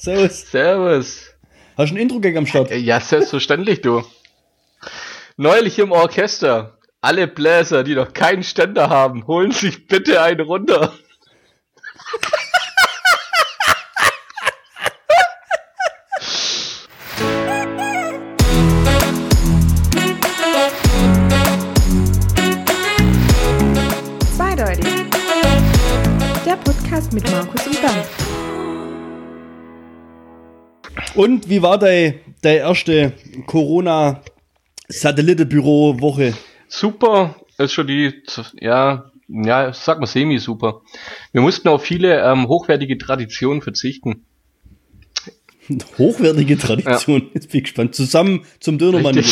Servus. Servus. Hast du einen Intro-Gag am Start? Ja, selbstverständlich, du. Neulich im Orchester. Alle Bläser, die noch keinen Ständer haben, holen sich bitte einen runter. Zweideutig. Der Podcast mit Markus und Bernd. Und wie war deine erste Corona-Satellitenbüro-Woche? Super, ist schon ja, sag mal semi-super. Wir mussten auf viele hochwertige Traditionen verzichten. Hochwertige Tradition, ja. Jetzt bin ich gespannt. Zusammen zum Dönermann gehen.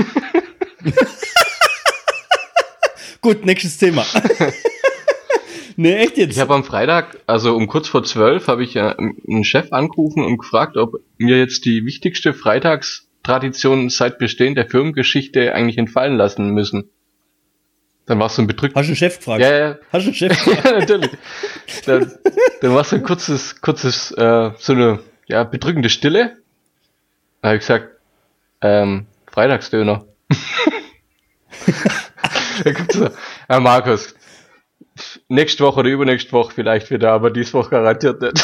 Gut, nächstes Thema. Nee, echt jetzt? Ich habe am Freitag, also um kurz vor 12, habe ich einen Chef angerufen und gefragt, ob mir jetzt die wichtigste Freitagstradition seit Bestehen der Firmengeschichte eigentlich entfallen lassen müssen. Dann war es so ein bedrückt. Hast du einen Chef gefragt? Ja. Hast du einen Chef gefragt? Ja, natürlich. Dann war es so ein kurzes, so eine bedrückende Stille. Da habe ich gesagt, Freitagsdöner. Da gibt's so, ja, Markus, nächste Woche oder übernächste Woche vielleicht wieder, aber diese Woche garantiert nicht.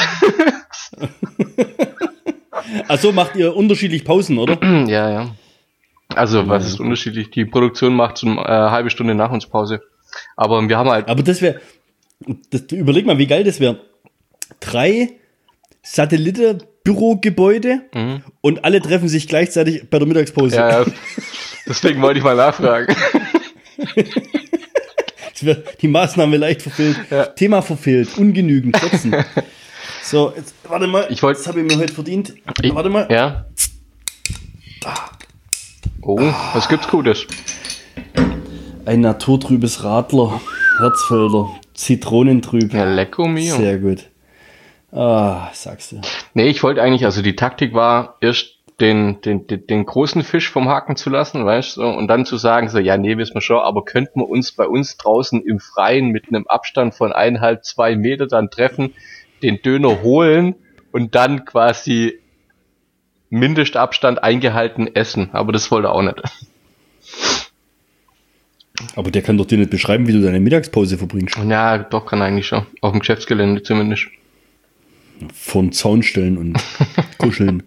Also macht ihr unterschiedlich Pausen, oder? Ja. Also, was ist unterschiedlich? Die Produktion macht so eine halbe Stunde nach uns Pause. Aber wir haben halt... Aber überleg mal, wie geil das wäre. 3 Satellitenbürogebäude und alle treffen sich gleichzeitig bei der Mittagspause. Ja, deswegen wollte ich mal nachfragen. Die Maßnahme leicht verfehlt. Ja. Thema verfehlt. Ungenügend. 14. So, jetzt, warte mal. Das habe ich mir heute verdient. Warte mal. Ja. Oh, was gibt's Gutes? Ein naturtrübes Radler. Herzfelder. Zitronentrüb. Ja, lecko mio. Sehr gut. Sagst du. Nee, ich wollte eigentlich, also die Taktik war, erst den großen Fisch vom Haken zu lassen, weißt du, und dann zu sagen, so, ja, nee, wissen wir schon, aber könnten wir uns bei uns draußen im Freien mit einem Abstand von 1,5-2 Meter dann treffen, den Döner holen und dann quasi Mindestabstand eingehalten essen, aber das wollte er auch nicht. Aber der kann doch dir nicht beschreiben, wie du deine Mittagspause verbringst. Ja, doch, kann eigentlich schon. Auf dem Geschäftsgelände zumindest. Vor den Zaun stellen und kuscheln.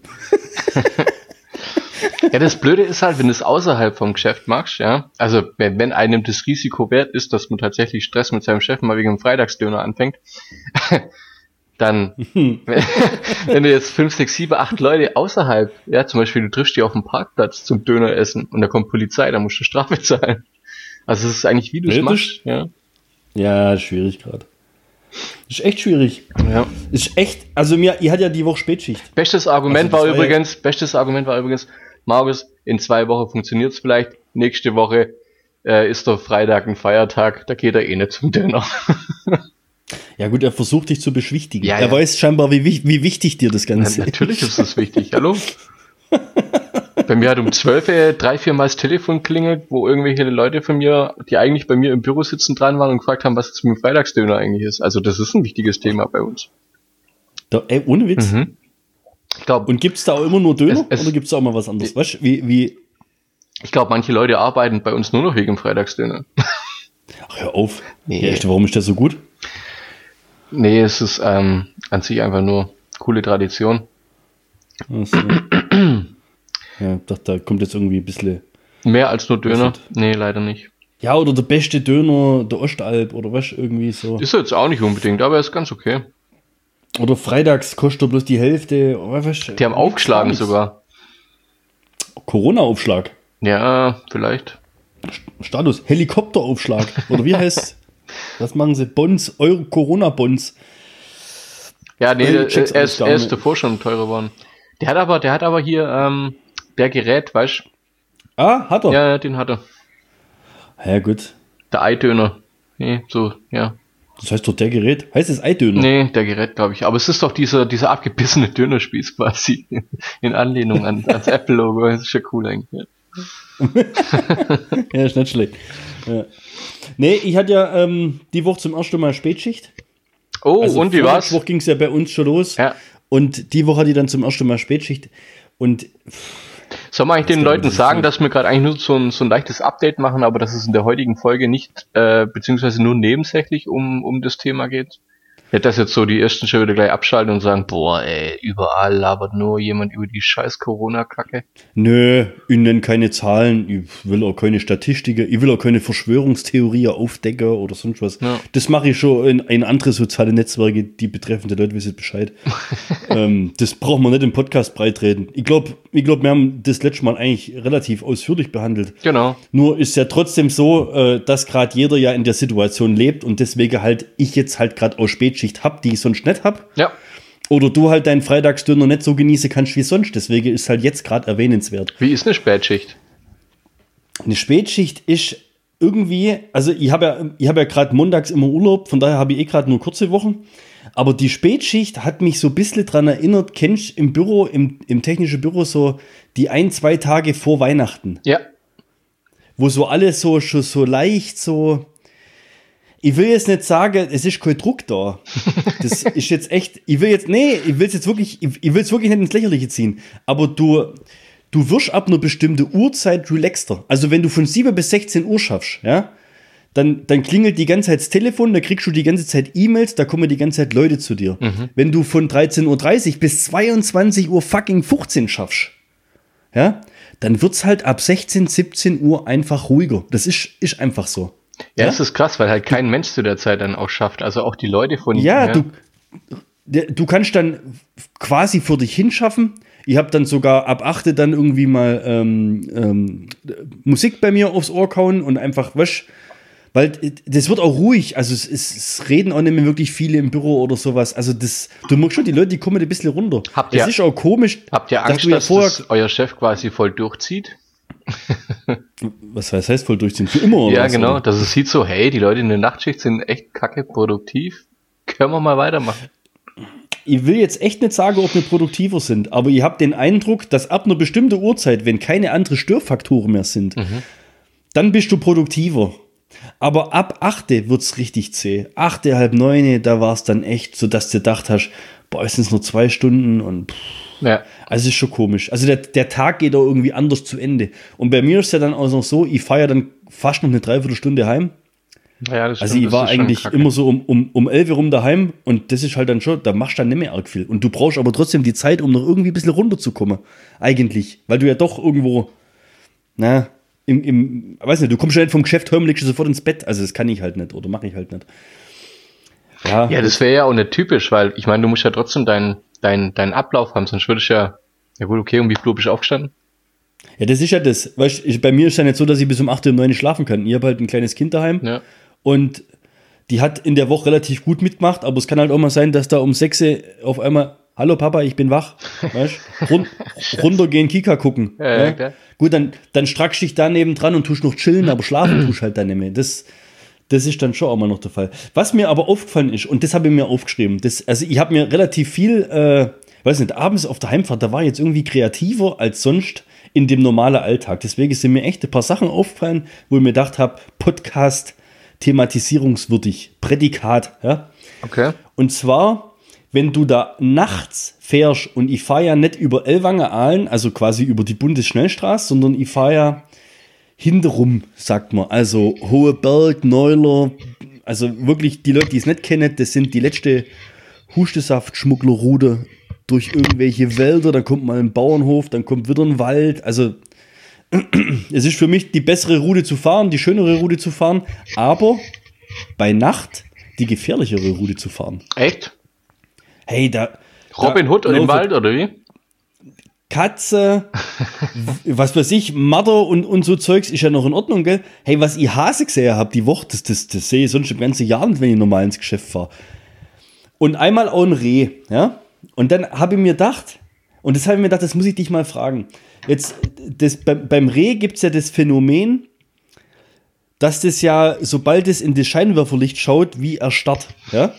Ja, das Blöde ist halt, wenn du es außerhalb vom Geschäft machst, ja, also wenn einem das Risiko wert ist, dass man tatsächlich Stress mit seinem Chef mal wegen dem Freitagsdöner anfängt, dann, wenn du jetzt 5, 6, 7, 8 Leute außerhalb, ja, zum Beispiel du triffst die auf dem Parkplatz zum Döner essen und da kommt Polizei, da musst du Strafe zahlen. Also es ist eigentlich, wie du es machst, ja. Ja, schwierig gerade. Ist echt schwierig. Ja. Ist echt, also ihr hat ja die Woche Spätschicht. Bestes Argument war übrigens, Markus, in 2 Wochen funktioniert es vielleicht, nächste Woche ist der Freitag ein Feiertag, da geht er eh nicht zum Döner. Ja gut, er versucht dich zu beschwichtigen. Ja, er weiß scheinbar, wie wichtig dir das Ganze ist. Natürlich ist das wichtig, hallo? Bei mir hat um 12 3-4 Mal das Telefon klingelt, wo irgendwelche Leute von mir, die eigentlich bei mir im Büro sitzen, dran waren und gefragt haben, was jetzt mit dem Freitagsdöner eigentlich ist. Also das ist ein wichtiges Thema bei uns. Ohne Witz? Mhm. Ich glaub, und gibt's da auch immer nur Döner oder gibt's da auch mal was anderes? Weißt du, wie? Ich glaube, manche Leute arbeiten bei uns nur noch wegen dem Freitagsdöner. Ach, hör auf. Nee. Ja, echt, warum ist das so gut? Nee, es ist an sich einfach nur coole Tradition. Achso. Ja, ich dachte, da kommt jetzt irgendwie ein bisschen... Mehr als nur Döner? Nee, leider nicht. Ja, oder der beste Döner der Ostalb oder was, irgendwie so. Ist jetzt auch nicht unbedingt, aber ist ganz okay. Oder freitags kostet er bloß die Hälfte. Was, die haben aufgeschlagen sogar. Corona-Aufschlag? Ja, vielleicht. Status, Helikopteraufschlag. Oder wie heißt was machen sie? Bonds, Corona-Bonds. Ja, nee, er ist davor schon teurer geworden. Der hat aber hier der Gerät, weißt du? Ah, hat er? Ja, den hat er. Ja, gut. Der Eidöner. Nee, so, ja. Das heißt doch der Gerät? Heißt es Eidöner? Nee, der Gerät, glaube ich. Aber es ist doch dieser abgebissene Dönerspieß quasi. In Anlehnung ans Apple-Logo. Das ist ja cool eigentlich. Ja, ist nicht schlecht. Ja. Nee, ich hatte ja die Woche zum ersten Mal Spätschicht. Oh, also und wie war's? Die Woche ging es ja bei uns schon los. Ja. Und die Woche hatte ich dann zum ersten Mal Spätschicht. Und soll man eigentlich den Leuten sagen, dass wir gerade eigentlich nur so ein leichtes Update machen, aber dass es in der heutigen Folge nicht, beziehungsweise nur nebensächlich um das Thema geht? Nicht, dass jetzt so die ersten schon wieder gleich abschalten und sagen, boah, ey, überall labert nur jemand über die scheiß Corona-Kacke. Nö, ich nenne keine Zahlen, ich will auch keine Statistiken, ich will auch keine Verschwörungstheorie aufdecken oder sonst was. Ja. Das mache ich schon in andere soziale Netzwerke, die betreffende Leute wissen Bescheid. Das braucht man nicht im Podcast breitreden. Ich glaube, wir haben das letzte Mal eigentlich relativ ausführlich behandelt. Genau. Nur ist ja trotzdem so, dass gerade jeder ja in der Situation lebt und deswegen halt ich jetzt halt gerade aus Spätschicht habe, die ich sonst nicht habe. Ja. Oder du halt deinen Freitagsdöner nicht so genießen kannst wie sonst. Deswegen ist halt jetzt gerade erwähnenswert. Wie ist eine Spätschicht? Eine Spätschicht ist irgendwie, also ich habe ja gerade montags immer Urlaub, von daher habe ich gerade nur kurze Wochen. Aber die Spätschicht hat mich so ein bisschen dran erinnert, kennst du im Büro, im technischen Büro so die 1-2 Tage vor Weihnachten. Ja. Wo so alles so schon so leicht so. Ich will jetzt nicht sagen, es ist kein Druck da. Das ist jetzt echt, ich will es wirklich nicht ins Lächerliche ziehen. Aber du wirst ab einer bestimmten Uhrzeit relaxter. Also wenn du von 7 bis 16 Uhr schaffst, ja, dann klingelt die ganze Zeit das Telefon, da kriegst du die ganze Zeit E-Mails, da kommen die ganze Zeit Leute zu dir. Mhm. Wenn du von 13:30 Uhr bis 22 Uhr fucking 15 schaffst, ja, dann wird's halt ab 16, 17 Uhr einfach ruhiger. Das ist einfach so. Ja, das ist krass, weil halt kein Mensch zu der Zeit dann auch schafft. Also auch die Leute von... Ja, du kannst dann quasi für dich hinschaffen. Ich habe dann sogar ab 8 dann irgendwie mal Musik bei mir aufs Ohr kauen und einfach, weil das wird auch ruhig. Also es reden auch nicht mehr wirklich viele im Büro oder sowas. Also du merkst schon, die Leute, die kommen ein bisschen runter. Das ist auch komisch. Habt ihr Angst, dass euer Chef quasi voll durchzieht? Was heißt voll durchziehen? Für immer oder ja, was, genau. Oder? Dass es sieht so, hey, die Leute in der Nachtschicht sind echt kacke produktiv. Können wir mal weitermachen. Ich will jetzt echt nicht sagen, ob wir produktiver sind, aber ich habe den Eindruck, dass ab einer bestimmten Uhrzeit, wenn keine anderen Störfaktoren mehr sind, dann bist du produktiver. Aber ab 8 wird's richtig zäh. 8, halb 9, da war es dann echt so, dass du gedacht hast, boah, es sind nur 2 Stunden und ja. Also es ist schon komisch. Also der Tag geht auch irgendwie anders zu Ende. Und bei mir ist ja dann auch noch so, ich fahre ja dann fast noch eine Dreiviertelstunde heim. Ja, das stimmt, also ich war eigentlich immer so um 11 rum daheim und das ist halt dann schon, da machst du dann nicht mehr arg viel. Und du brauchst aber trotzdem die Zeit, um noch irgendwie ein bisschen runterzukommen. Eigentlich. Weil du ja doch irgendwo, weiß nicht, du kommst ja nicht vom Geschäft heim, legst du sofort ins Bett. Also das kann ich halt nicht oder mache ich halt nicht. Ja, das wäre ja auch nicht typisch, weil ich meine, du musst ja trotzdem deinen Ablauf haben, sonst würde ich ja gut, okay, um wie viel bist du aufgestanden? Ja, das ist ja das. Weißt du, bei mir ist ja nicht so, dass ich bis um 8 Uhr, 9 Uhr schlafen kann. Ich habe halt ein kleines Kind daheim und die hat in der Woche relativ gut mitgemacht, aber es kann halt auch mal sein, dass da um 6 Uhr auf einmal, hallo Papa, ich bin wach, weißt du, runtergehen, Kika gucken. Ja. Gut, dann strackst dich da nebendran und tust noch chillen, aber schlafen tust halt dann nicht mehr. Das ist dann schon auch mal noch der Fall. Was mir aber aufgefallen ist, und das habe ich mir aufgeschrieben, also ich habe mir relativ viel, weiß nicht, abends auf der Heimfahrt, da war ich jetzt irgendwie kreativer als sonst in dem normalen Alltag. Deswegen sind mir echt ein paar Sachen aufgefallen, wo ich mir gedacht habe, Podcast thematisierungswürdig, Prädikat. Ja? Okay. Und zwar, wenn du da nachts fährst, und ich fahre ja nicht über Ellwangen-Aalen, also quasi über die Bundesschnellstraße, sondern ich fahre ja hinterrum, sagt man. Also Hoheberg, Neuler, also wirklich die Leute, die es nicht kennen, das sind die letzte Hustesaft-Schmugglerroute durch irgendwelche Wälder, dann kommt mal ein Bauernhof, dann kommt wieder ein Wald. Also es ist für mich die bessere Route zu fahren, die schönere Route zu fahren, aber bei Nacht die gefährlichere Route zu fahren. Echt? Hey, Robin Hood im Wald, oder wie? Katze, was weiß ich, Marder und so Zeugs ist ja noch in Ordnung, gell? Hey, was ich Hase gesehen habe die Woche, das sehe ich sonst im ganzen Jahr nicht, wenn ich normal ins Geschäft fahre. Und einmal auch ein Reh, ja? Und dann habe ich mir gedacht, das muss ich dich mal fragen. Jetzt, beim Reh gibt es ja das Phänomen, dass das ja, sobald es in das Scheinwerferlicht schaut, wie erstarrt, ja?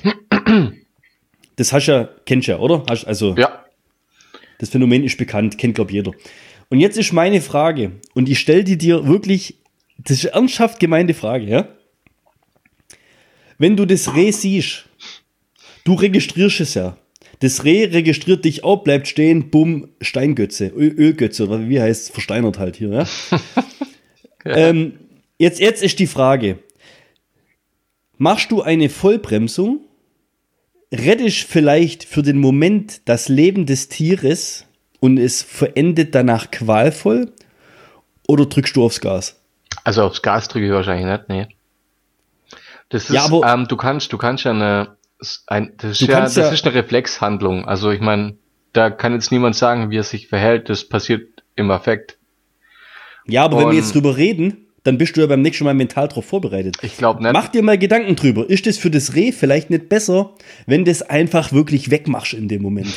Das kennst du ja, oder? Ja. Das Phänomen ist bekannt, kennt, glaube ich, jeder. Und jetzt ist meine Frage, und ich stelle die dir wirklich, das ist eine ernsthaft gemeinte Frage, ja? Wenn du das Reh siehst, du registrierst es ja, Das Reh registriert dich auch, bleibt stehen, bumm, Steingötze, Ölgötze, oder wie heißt es, versteinert halt hier. Ja? Ja. Jetzt ist die Frage, machst du eine Vollbremsung, rettest vielleicht für den Moment das Leben des Tieres und es verendet danach qualvoll, oder drückst du aufs Gas? Also aufs Gas drücke ich wahrscheinlich nicht, nee. Das ist, ja, aber du kannst ja das ist eine Reflexhandlung. Also ich meine, da kann jetzt niemand sagen, wie er sich verhält. Das passiert im Affekt. Ja, aber wenn wir jetzt drüber reden, dann bist du ja beim nächsten Mal mental drauf vorbereitet. Ich glaube nicht. Mach dir mal Gedanken drüber. Ist das für das Reh vielleicht nicht besser, wenn du es einfach wirklich wegmachst in dem Moment?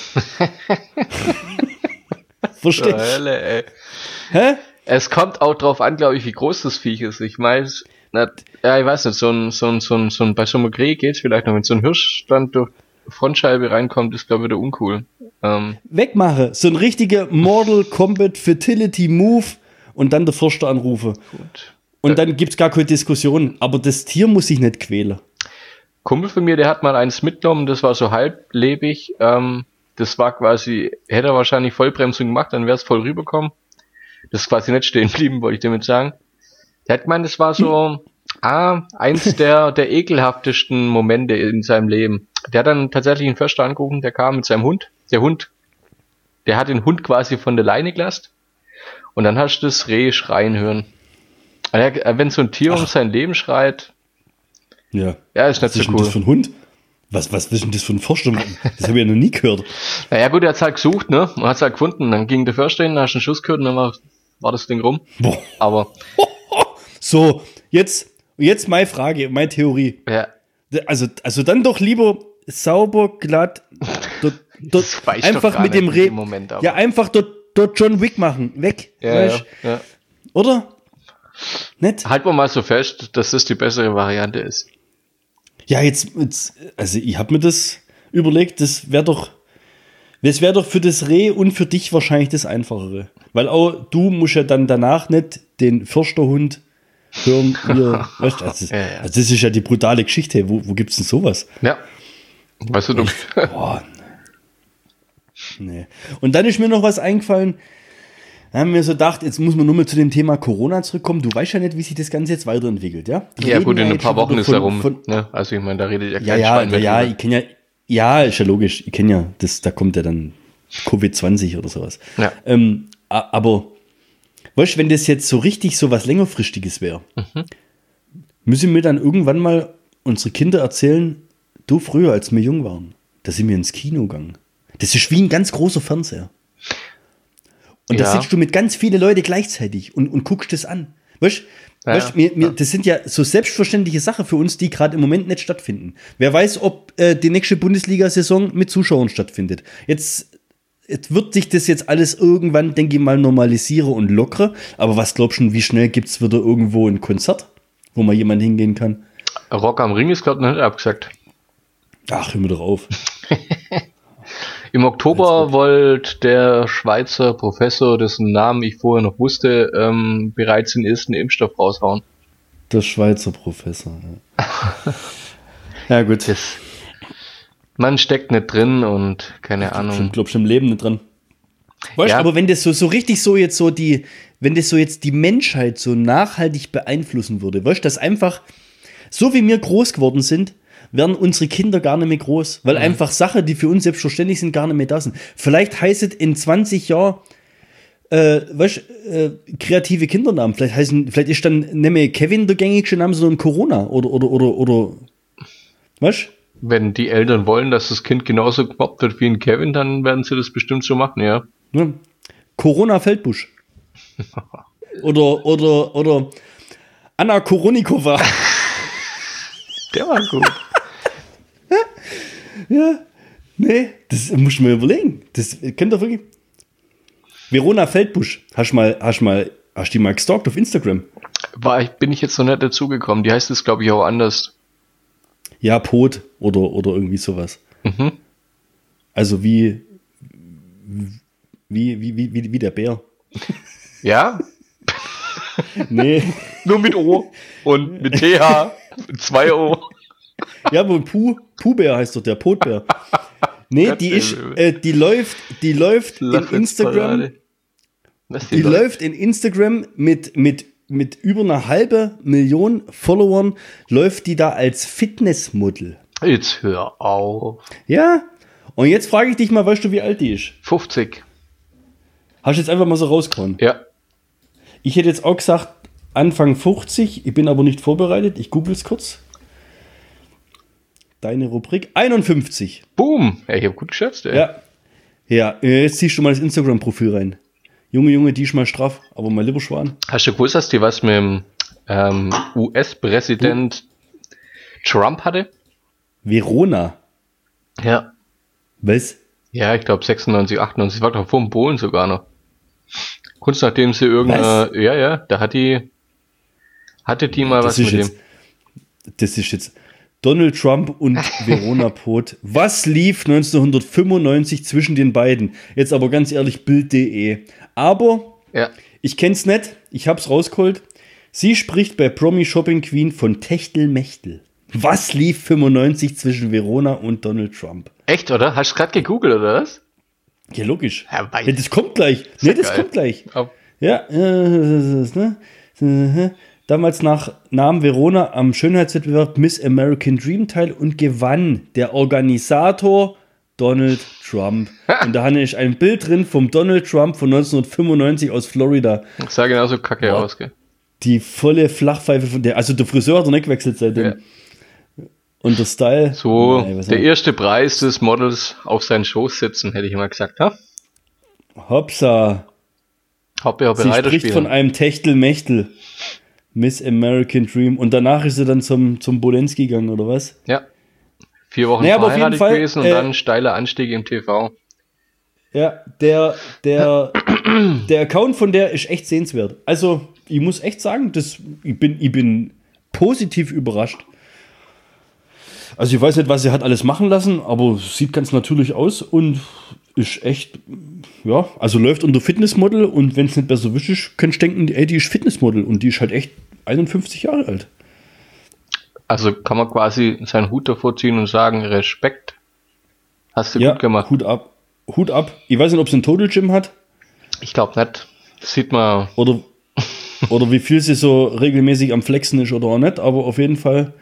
Verstehst du? Hä? Es kommt auch drauf an, glaube ich, wie groß das Viech ist. Ich meine, ja, ich weiß nicht, bei so einem Reh geht's vielleicht noch, wenn so ein Hirsch dann durch die Frontscheibe reinkommt, ist, glaube ich, wieder uncool. Wegmache. So ein richtiger Mortal Kombat Fatality Move und dann der Förster anrufe. Gut. Und dann gibt's gar keine Diskussion. Aber das Tier muss sich nicht quälen. Kumpel von mir, der hat mal eins mitgenommen, das war so halblebig. Das war quasi, hätte er wahrscheinlich Vollbremsung gemacht, dann wäre es voll rübergekommen. Das ist quasi nicht stehen geblieben, wollte ich damit sagen. Der hat gemeint, das war so eins der ekelhaftesten Momente in seinem Leben. Der hat dann tatsächlich einen Förster angerufen, der kam mit seinem Hund. Der hat den Hund quasi von der Leine gelassen. Und dann hast du das Reh schreien hören. Wenn so ein Tier um sein Leben schreit, ja, ist nicht so cool. Was ist denn das für ein Hund? Was ist denn das für ein Förster? Das habe ich ja noch nie gehört. Naja gut, er hat es halt gesucht, ne? Man hat es halt gefunden. Dann ging der Förster hin, dann hast du einen Schuss gehört und dann war das Ding rum. Boah. Aber so, jetzt meine Frage, meine Theorie. Ja. Also dann doch lieber sauber, glatt, dort einfach mit dem Reh. Ja, einfach dort John Wick machen. Weg. Ja. Oder? Nicht? Halten wir mal so fest, dass das die bessere Variante ist. Ja, jetzt also ich habe mir das überlegt, das wäre doch für das Reh und für dich wahrscheinlich das Einfachere. Weil auch du musst ja dann danach nicht den Försterhund hören. Weißt du, also das ist ja die brutale Geschichte. Wo gibt's denn sowas? Ja. Weißt du, Boah. Nee. Und dann ist mir noch was eingefallen. Da haben wir so gedacht, jetzt muss man nur mal zu dem Thema Corona zurückkommen. Du weißt ja nicht, wie sich das Ganze jetzt weiterentwickelt, ja? Ja gut, in ein paar Wochen ist er rum. Ne? Also ich meine, da redet ja kein Schwein mehr. Ja, ich kenne ja, ist ja logisch. Ich kenne ja, da kommt ja dann Covid-20 oder sowas. Ja. Aber, weißt du, wenn das jetzt so richtig so was längerfristiges wäre, müssen wir dann irgendwann mal unsere Kinder erzählen, du früher, als wir jung waren, da sind wir ins Kino gegangen. Das ist wie ein ganz großer Fernseher. Und da sitzt du mit ganz vielen Leuten gleichzeitig und guckst das an. Weißt du, das sind ja so selbstverständliche Sachen für uns, die gerade im Moment nicht stattfinden. Wer weiß, ob die nächste Bundesliga-Saison mit Zuschauern stattfindet. Jetzt wird sich das jetzt alles irgendwann, denke ich mal, normalisieren und lockern. Aber was glaubst du, wie schnell gibt es wieder irgendwo ein Konzert, wo mal jemand hingehen kann? Rock am Ring ist gerade noch nicht abgesagt. Ach, hör mir doch auf. Im Oktober wollte der Schweizer Professor, dessen Namen ich vorher noch wusste, bereits den ersten Impfstoff raushauen. Der Schweizer Professor, ja. Ja, gut. Man steckt nicht drin und keine Ahnung. Ich glaube schon im Leben nicht drin. Weißt du, aber wenn das so richtig so jetzt wenn das so jetzt die Menschheit so nachhaltig beeinflussen würde, weißt du, dass einfach, so wie wir groß geworden sind, werden unsere Kinder gar nicht mehr groß, weil einfach Sachen, die für uns selbstverständlich sind, gar nicht mehr da sind. Vielleicht heißt es in 20 Jahren, kreative Kindernamen. Vielleicht ist dann nicht mehr Kevin der gängigste Name, sondern Corona oder weißt? Wenn die Eltern wollen, dass das Kind genauso gemobbt wird wie ein Kevin, dann werden sie das bestimmt so machen, ja. Corona Feldbusch. oder Anna Koronikova. Der war gut. Ja, nee, das muss ich mir überlegen. Das könnt ihr wirklich. Verona Feldbusch, hast du die mal gestalkt auf Instagram? Bin ich jetzt noch nicht dazugekommen. Die heißt es, glaube ich, auch anders. Ja, Pot oder irgendwie sowas. Mhm. Also wie der Bär. Ja? Nee. Nur mit O und mit TH, mit 2 O. Ja, aber Puh-Bär heißt doch der Potbär. Nee, die läuft in Instagram. Die läuft in Instagram mit über 500.000 Followern, läuft die da als Fitnessmodel. Jetzt hör auf. Ja, und jetzt frage ich dich mal, weißt du, wie alt die ist? 50. Hast du jetzt einfach mal so rausgehauen? Ja. Ich hätte jetzt auch gesagt, Anfang 50, ich bin aber nicht vorbereitet, ich google es kurz. Deine Rubrik 51. Boom! Ja, ich habe gut geschätzt, ey. Ja, jetzt ziehst du mal das Instagram-Profil rein. Junge, die ist mal straff, aber mal lieber Schwan. Hast du gewusst, dass die was mit dem US-Präsident Trump hatte? Verona. Ja. Was? Ja, ich glaube 96, 98, war doch vor dem Polen sogar noch. Kurz nachdem sie da hatte die mal was mit dem. Das ist jetzt Donald Trump und Verona Poth. Was lief 1995 zwischen den beiden? Jetzt aber ganz ehrlich, Bild.de. Aber ich kenn's nicht, ich hab's rausgeholt. Sie spricht bei Promi Shopping Queen von Techtelmechtel. Was lief 95 zwischen Verona und Donald Trump? Echt, oder? Hast du gerade gegoogelt, oder was? Ja, logisch. Ja, das kommt gleich. Das kommt gleich. Oh. Ja, damals nahm Verona am Schönheitswettbewerb Miss American Dream teil und gewann der Organisator Donald Trump. Und da ist ein Bild drin vom Donald Trump von 1995 aus Florida. Das sah genauso kacke aus, gell? Die volle Flachpfeife von der, also der Friseur hat er nicht gewechselt seitdem. Ja. Und der Style. So, der erste Preis des Models auf seinen Schoß sitzen, hätte ich immer gesagt, ha? Hoppsa. Sie spricht von einem Techtelmechtel. Miss American Dream. Und danach ist sie dann zum Bolensky gegangen, oder was? Ja. 4 Wochen verheiratet gewesen und dann steiler Anstieg im TV. Ja, der Account von der ist echt sehenswert. Also, ich muss echt sagen, ich bin positiv überrascht. Also ich weiß nicht, was sie hat alles machen lassen, aber sieht ganz natürlich aus und ist echt, ja, also läuft unter Fitnessmodel und wenn es nicht besser wischt, könntest du denken, ey, die ist Fitnessmodel und die ist halt echt 51 Jahre alt. Also kann man quasi seinen Hut davor ziehen und sagen, Respekt, hast du gut gemacht. Hut ab. Ich weiß nicht, ob sie ein Total Gym hat. Ich glaube nicht. Das sieht man. Oder wie viel sie so regelmäßig am Flexen ist oder auch nicht, aber auf jeden Fall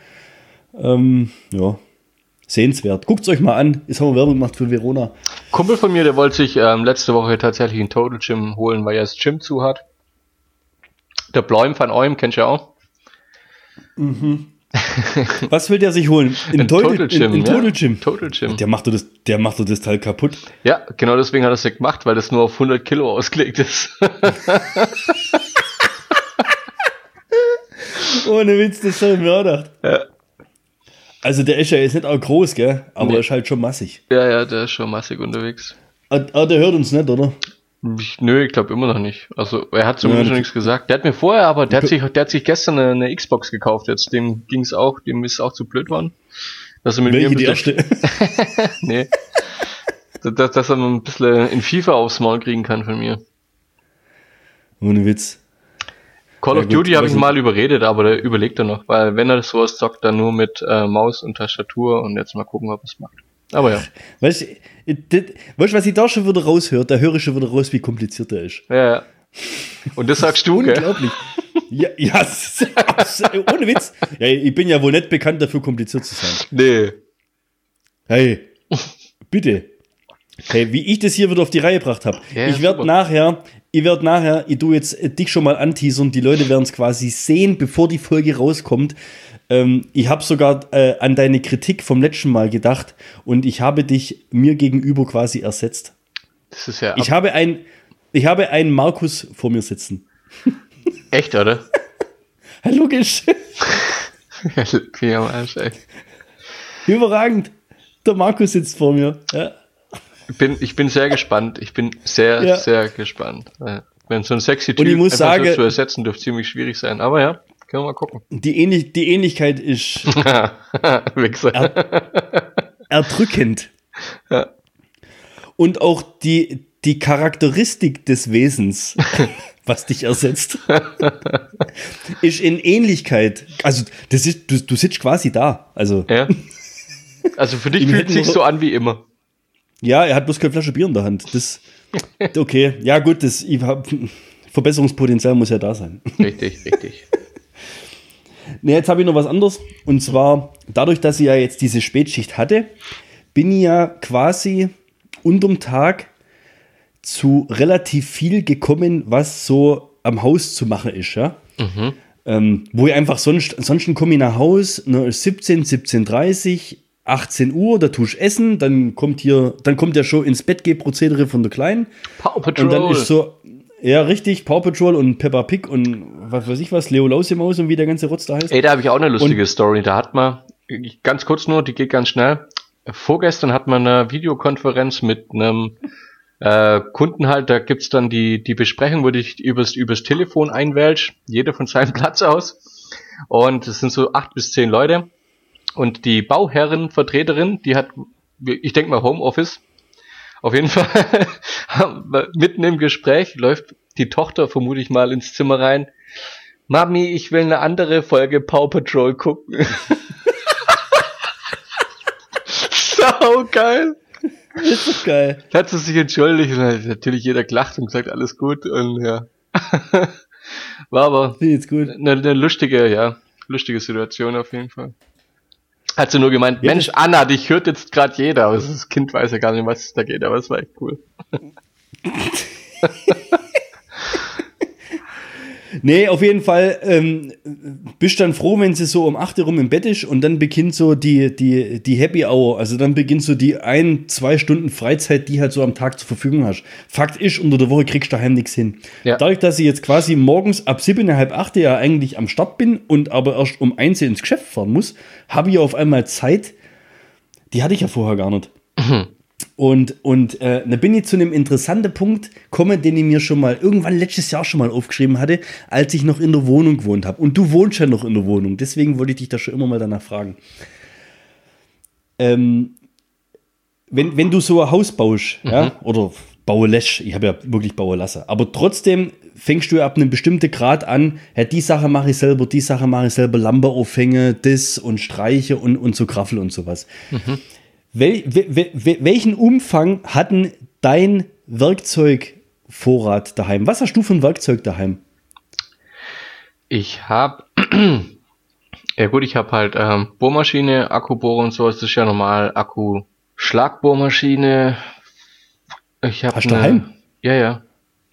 sehenswert. Guckt es euch mal an. Jetzt haben wir Werbung gemacht für Verona. Kumpel von mir, der wollte sich letzte Woche tatsächlich ein Total Gym holen, weil er das Gym zu hat. Der Bloim van Oim, kennst du ja auch. Mhm. Was will der sich holen? Ein Total Gym. Total Gym. Total Gym. Der macht doch das Teil kaputt. Ja, genau deswegen hat er es ja gemacht, weil das nur auf 100 Kilo ausgelegt ist. Ohne Witz, das habe ich mir auch gedacht. Ja. Also der ist ja jetzt nicht auch groß, gell? Aber er ist halt schon massig. Ja, der ist schon massig unterwegs. Aber der hört uns nicht, oder? Nö, ich glaube immer noch nicht. Also er hat zumindest schon nichts gesagt. Der hat mir vorher, aber der hat sich gestern eine Xbox gekauft. Jetzt dem ist auch zu blöd worden. Dass er mit mir ein bisschen, die erste? Nee. Dass er ein bisschen in FIFA aufs Maul kriegen kann von mir. Ohne Witz. Call of Duty habe ich mal überredet, aber der überlegt er noch, weil wenn er sowas zockt, dann nur mit Maus und Tastatur und jetzt mal gucken, ob er es macht. Aber ja. Weißt du, was ich da schon wieder raushört? Da höre ich schon wieder raus, wie kompliziert der ist. Ja. Und das sagst du, gell? Unglaublich. Ja, ohne Witz. Ja, ich bin ja wohl nicht bekannt dafür, kompliziert zu sein. Nee. Hey, bitte. Hey, wie ich das hier wieder auf die Reihe gebracht habe. Ja, ich werde nachher, ich tu jetzt dich schon mal anteasern, die Leute werden es quasi sehen, bevor die Folge rauskommt. Ich habe sogar an deine Kritik vom letzten Mal gedacht und ich habe dich mir gegenüber quasi ersetzt. Das ist ja ich habe einen Markus vor mir sitzen. Echt, oder? Ja, logisch. Überragend. Der Markus sitzt vor mir. Ja. Ich bin sehr gespannt. Ich bin sehr gespannt. Wenn so ein sexy Typ einfach sagen, so zu ersetzen, dürfte ziemlich schwierig sein. Aber ja, können wir mal gucken. Die Ähnlichkeit ist erdrückend. Ja. Und auch die Charakteristik des Wesens, was dich ersetzt, ist in Ähnlichkeit. Also du sitzt quasi da. Also, ja. Also für dich fühlt es sich so an wie immer. Ja, er hat bloß keine Flasche Bier in der Hand. Das, okay, ja gut, Verbesserungspotenzial muss ja da sein. Richtig. Ne, jetzt habe ich noch was anderes. Und zwar, dadurch, dass ich ja jetzt diese Spätschicht hatte, bin ich ja quasi unterm Tag zu relativ viel gekommen, was so am Haus zu machen ist, ja. Wo ich einfach sonst komme ich nach Haus, ne, 17:30, 18 Uhr, da tue ich essen, dann kommt ja schon ins Bett geh Prozedere von der Kleinen. Paw Patrol. Und dann ist so, ja richtig, Paw Patrol und Peppa Pig und was weiß ich was, Leo Lausemaus und wie der ganze Rotz da heißt. Ey, da habe ich auch eine lustige Story. Da hat man, ganz kurz nur, die geht ganz schnell. Vorgestern hat man eine Videokonferenz mit einem Kunden halt, da gibt's dann die Besprechung, wo dich übers Telefon einwählst, jeder von seinem Platz aus. Und es sind so 8 bis 10 Leute. Und die Bauherrenvertreterin, die hat, ich denke mal Homeoffice. Auf jeden Fall, mitten im Gespräch läuft die Tochter vermute ich mal ins Zimmer rein. Mami, ich will eine andere Folge Paw Patrol gucken. So geil. Ist doch geil. Da hat sie sich entschuldigt und hat natürlich jeder gelacht und gesagt, alles gut und ja. War aber eine lustige Situation auf jeden Fall. Hat sie nur gemeint, ja, Mensch, Anna, dich hört jetzt gerade jeder, aber das Kind weiß ja gar nicht, was da geht, aber es war echt cool. Nee, auf jeden Fall bist dann froh, wenn sie so um 8 Uhr rum im Bett ist und dann beginnt so die Happy Hour. Also dann beginnt so die 1-2 Stunden Freizeit, die halt so am Tag zur Verfügung hast. Fakt ist, unter der Woche kriegst du daheim nichts hin. Ja. Dadurch, dass ich jetzt quasi morgens ab 7, halb 8 ja eigentlich am Start bin und aber erst um 1 ins Geschäft fahren muss, habe ich auf einmal Zeit, die hatte ich ja vorher gar nicht. Und da bin ich zu einem interessanten Punkt gekommen, den ich mir schon mal irgendwann letztes Jahr schon mal aufgeschrieben hatte, als ich noch in der Wohnung gewohnt habe. Und du wohnst ja noch in der Wohnung, deswegen wollte ich dich da schon immer mal danach fragen. Wenn du so ein Haus baust, ja, oder baue lässt, ich habe ja wirklich baue lassen, aber trotzdem fängst du ja ab einem bestimmten Grad an, ja, die Sache mache ich selber, Lampe aufhänge, das und streiche und so Graffel und sowas. Welchen Umfang hatten dein Werkzeugvorrat daheim? Was hast du für ein Werkzeug daheim? Ich habe halt Bohrmaschine, Akkubohrer und so, das ist ja normal, Akku-Schlagbohrmaschine. Ich habe daheim? Ja.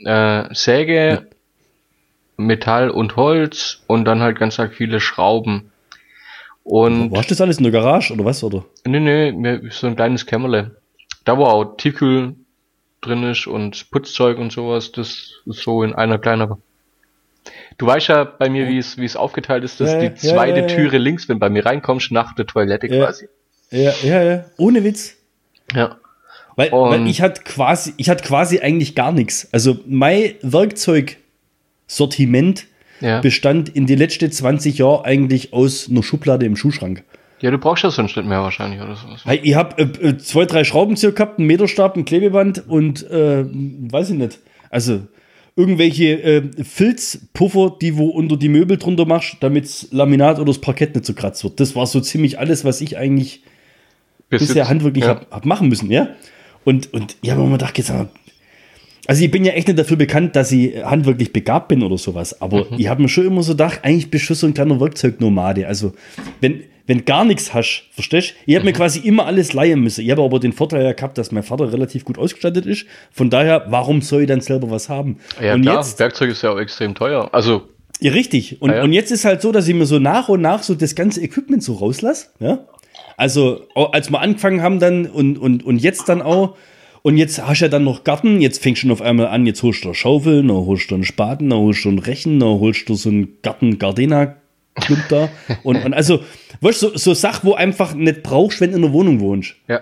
Säge, Metall und Holz und dann halt ganz viele Schrauben. Und warst du das alles in der Garage oder was? Oder? Nee, so ein kleines Kämmerle. Da wo auch Tiefkühl drin ist und Putzzeug und sowas, das ist so in einer kleinen. Du weißt ja bei mir, wie es aufgeteilt ist, dass die zweite Türe links, wenn bei mir reinkommst, nach der Toilette quasi. Ja. Ohne Witz. Ja. Weil ich hatte quasi eigentlich gar nichts. Also mein Werkzeugsortiment bestand in den letzten 20 Jahren eigentlich aus einer Schublade im Schuhschrank. Ja, du brauchst das sonst nicht mehr wahrscheinlich oder so. Ich habe 2, 3 Schraubenzieher gehabt, einen Meterstab, ein Klebeband und weiß ich nicht. Also irgendwelche Filzpuffer, die wo unter die Möbel drunter machst, damit das Laminat oder das Parkett nicht so kratzt wird. Das war so ziemlich alles, was ich eigentlich bisher handwerklich hab machen müssen, ja. Und ich habe mir gedacht, also ich bin ja echt nicht dafür bekannt, dass ich handwerklich begabt bin oder sowas, aber ich habe mir schon immer so gedacht, eigentlich bist du so ein kleiner Werkzeugnomade. Also wenn gar nichts hast, verstehst du? Ich habe mir quasi immer alles leihen müssen. Ich habe aber den Vorteil ja gehabt, dass mein Vater relativ gut ausgestattet ist. Von daher, warum soll ich dann selber was haben? Ja, und klar, jetzt, Werkzeug ist ja auch extrem teuer. Also ja, richtig. Und jetzt ist halt so, dass ich mir so nach und nach so das ganze Equipment so rauslasse. Ja? Also als wir angefangen haben dann und jetzt dann auch. Und jetzt hast du ja dann noch Garten, jetzt fängst du auf einmal an, jetzt holst du eine Schaufel, dann holst du einen Spaten, dann holst du einen Rechen, dann holst du so einen Garten-Gardena-Klump da. und also, weißt du, so Sachen, wo einfach nicht brauchst, wenn du in der Wohnung wohnst. Ja.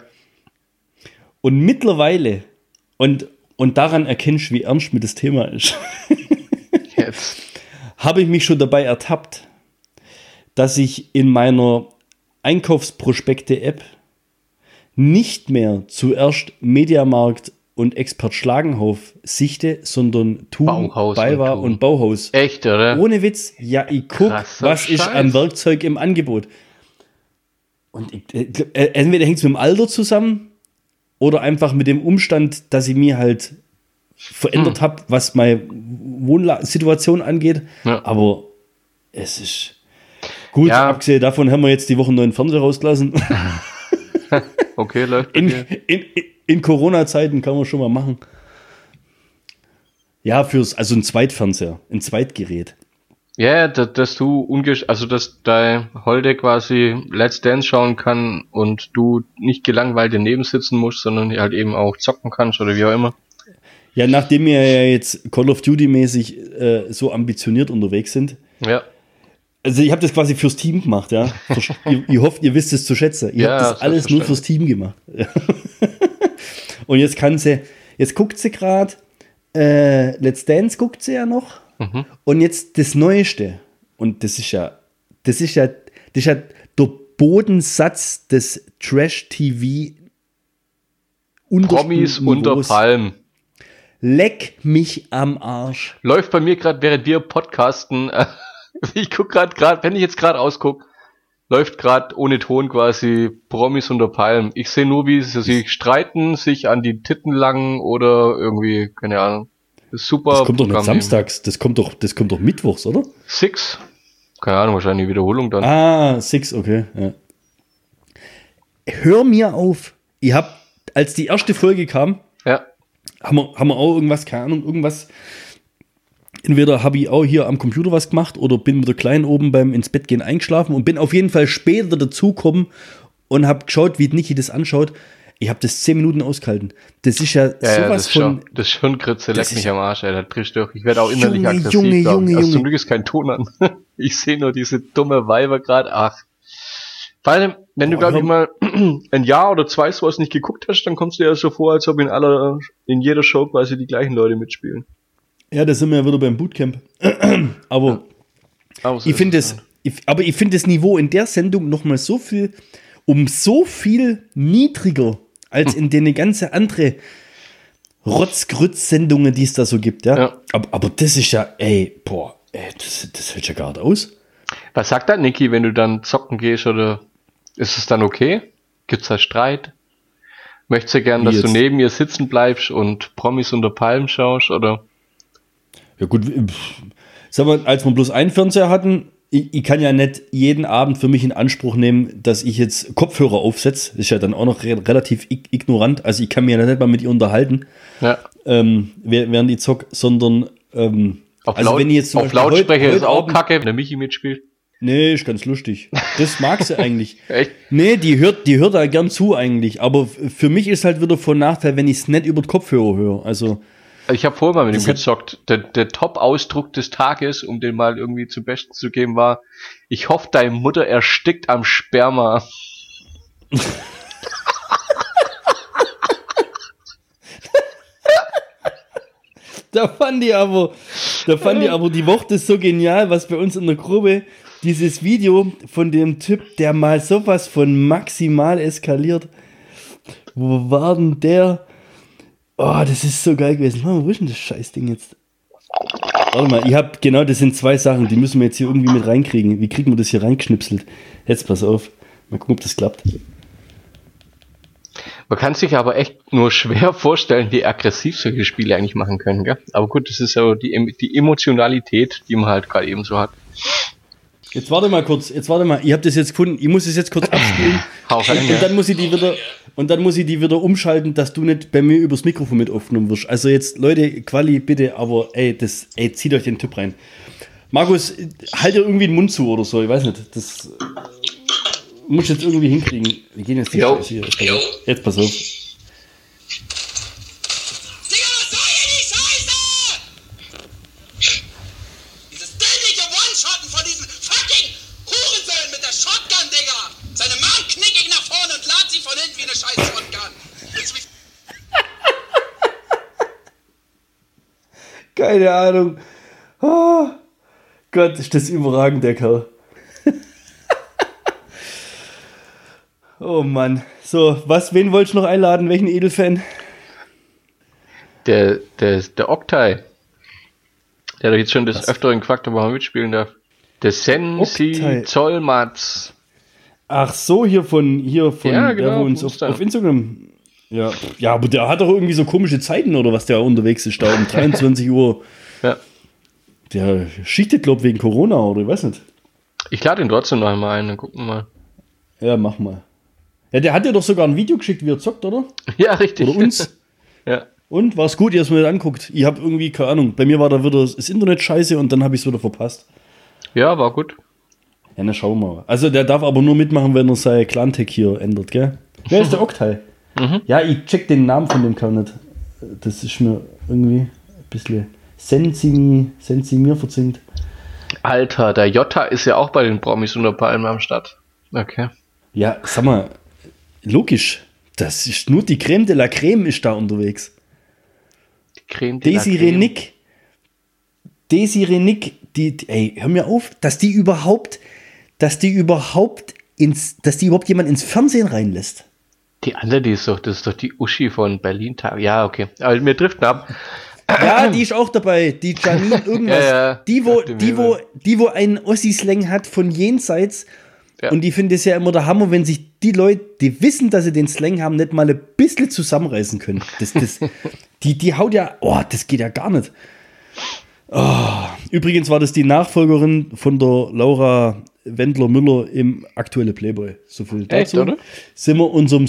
Und mittlerweile, und daran erkennst du, wie ernst mir das Thema ist, jetzt habe ich mich schon dabei ertappt, dass ich in meiner Einkaufsprospekte-App nicht mehr zuerst Mediamarkt und Expert Schlagenhof sichte, sondern BayWa und Bauhaus. Echt, oder? Ohne Witz. Ja, ich guck, was ist an Werkzeug im Angebot. Und entweder hängt es mit dem Alter zusammen oder einfach mit dem Umstand, dass ich mir halt verändert habe, was meine Wohnsituation angeht. Ja. Aber es ist gut, abgesehen davon haben wir jetzt die Woche einen neuen Fernseher rausgelassen. Okay, läuft. In Corona-Zeiten kann man schon mal machen. Ja, also ein Zweitfernseher, ein Zweitgerät. Ja, dass dein Holde quasi Let's Dance schauen kann und du nicht gelangweilt daneben sitzen musst, sondern halt eben auch zocken kannst oder wie auch immer. Ja, nachdem wir ja jetzt Call of Duty-mäßig so ambitioniert unterwegs sind. Ja. Also ich habe das quasi fürs Team gemacht, ja. Ihr hofft, ihr wisst es zu schätzen. Ihr habt das alles nur fürs Team gemacht. Und jetzt guckt sie gerade, Let's Dance guckt sie ja noch. Mhm. Und jetzt das Neueste. Und das ist ja der Bodensatz des Trash-TV Promis unter Palmen. Leck mich am Arsch. Läuft bei mir gerade, während wir podcasten, ich gucke gerade, wenn ich jetzt gerade ausgucke, läuft gerade ohne Ton quasi Promis unter Palmen. Ich sehe nur, wie sie sich streiten, sich an die Titten langen oder irgendwie, keine Ahnung. Das ist super. Das kommt doch nicht samstags, das kommt doch mittwochs, oder? 6. Keine Ahnung, wahrscheinlich Wiederholung dann. 6, okay. Ja. Hör mir auf. Als die erste Folge kam, haben wir auch irgendwas. Entweder habe ich auch hier am Computer was gemacht oder bin mit der Kleinen oben beim ins Bett gehen eingeschlafen und bin auf jeden Fall später dazugekommen und habe geschaut, wie Niki das anschaut. Ich habe das 10 Minuten ausgehalten. Das ist ja sowas von... Das Schirnkritze leckt mich am Arsch, ey. Das bricht durch. Ich werde auch innerlich aggressiv. Junge. Zum Glück ist kein Ton an. Ich sehe nur diese dumme Weiber gerade. Ach. Vor allem, wenn du, glaube ich, mal ein Jahr oder 2 sowas nicht geguckt hast, dann kommst du dir ja so vor, als ob in jeder Show quasi die gleichen Leute mitspielen. Ja, da sind wir ja wieder beim Bootcamp. Aber ich finde das Niveau in der Sendung nochmal so viel niedriger als in den ganzen andere Rotzgrütz-Sendungen, die es da so gibt. Ja? Aber das ist ja, das hört ja gar nicht aus. Was sagt da Niki, wenn du dann zocken gehst, oder ist es dann okay? Gibt's da Streit? Möchtest du gern, dass du neben ihr sitzen bleibst und Promis unter Palmen schaust, oder? Ja gut, sag mal, als wir bloß einen Fernseher hatten, ich kann ja nicht jeden Abend für mich in Anspruch nehmen, dass ich jetzt Kopfhörer aufsetze. Das ist ja dann auch noch relativ ignorant. Also ich kann mich ja nicht mal mit ihr unterhalten, während ich zock, sondern wenn ich jetzt auf Lautsprecher ist auch kacke, wenn der Michi mitspielt. Nee, ist ganz lustig. Das mag sie eigentlich. Echt? Nee, die hört da gern zu eigentlich. Aber für mich ist halt wieder von Nachteil, wenn ich es nicht über den Kopfhörer höre. Also ich habe vorher mal mit ihm gezockt. Der Top-Ausdruck des Tages, um den mal irgendwie zum Besten zu geben, war: Ich hoffe, deine Mutter erstickt am Sperma. Da fand ich aber die Woche das so genial, was bei uns in der Gruppe dieses Video von dem Typ, der mal sowas von maximal eskaliert. Wo war denn der? Oh, das ist so geil gewesen. Wo ist denn das Scheißding jetzt? Warte mal, das sind 2 Sachen, die müssen wir jetzt hier irgendwie mit reinkriegen. Wie kriegen wir das hier reingeschnipselt? Jetzt pass auf. Mal gucken, ob das klappt. Man kann sich aber echt nur schwer vorstellen, wie aggressiv solche Spiele eigentlich machen können, gell? Aber gut, das ist ja die Emotionalität, die man halt gerade eben so hat. Jetzt warte mal, ich habe das jetzt gefunden, ich muss es jetzt kurz abspielen. Und dann muss ich die wieder umschalten, dass du nicht bei mir übers Mikrofon mit aufgenommen wirst. Also jetzt, Leute, Quali, bitte, aber zieht euch den Tipp rein. Markus, halt dir irgendwie den Mund zu oder so, ich weiß nicht, das muss ich jetzt irgendwie hinkriegen. Wir gehen jetzt die Scheiße hier. Jetzt pass auf. Keine Ahnung. Oh Gott, ist das überragend, der Kerl. Oh Mann. So, wen wolltest du noch einladen? Welchen Edelfan? Der Oktay. Der hat jetzt schon des Öfteren gefragt, ob er mitspielen darf. Der Sensi Zollmatz. Ach so, hier von ja, genau, der, wo uns auf Instagram. Ja, aber der hat doch irgendwie so komische Zeiten oder was der unterwegs ist, da um 23 Uhr. Ja. Der schichtet, glaub wegen Corona oder ich weiß nicht. Ich lade ihn trotzdem noch einmal ein, dann gucken wir mal. Ja, mach mal. Ja, der hat dir doch sogar ein Video geschickt, wie er zockt, oder? Ja, richtig. Oder uns. Ja. Und, war's gut, ihr habt es mir nicht anguckt. Ich habe irgendwie, keine Ahnung, bei mir war da wieder das Internet scheiße und dann habe ich es wieder verpasst. Ja, war gut. Ja, na schauen wir mal. Also der darf aber nur mitmachen, wenn er sein Clan-Tech hier ändert, gell? Wer ist der Oktay? Ja, ich check den Namen von dem Kerl nicht. Das ist mir irgendwie ein bisschen mir verzinkt. Alter, der Jota ist ja auch bei den Promis unter Palmen am Start. Okay. Ja, sag mal, logisch. Das ist nur die Creme de la Creme ist da unterwegs. Desiree Nick, ey, hör mir auf, dass die überhaupt jemand ins Fernsehen reinlässt. Die andere, das ist doch die Uschi von Berlin. Ja, okay. Aber wir driften ab. Ja, die ist auch dabei. Die Janine irgendwas. Ja. Die, wo einen Ossi-Slang hat von jenseits. Ja. Und die finde es ja immer der Hammer, wenn sich die Leute, die wissen, dass sie den Slang haben, nicht mal ein bisschen zusammenreißen können. Die haut ja, das geht ja gar nicht. Übrigens war das die Nachfolgerin von der Laura Wendler-Müller im aktuellen Playboy. So viel dazu. Echt, oder? Sind wir unserem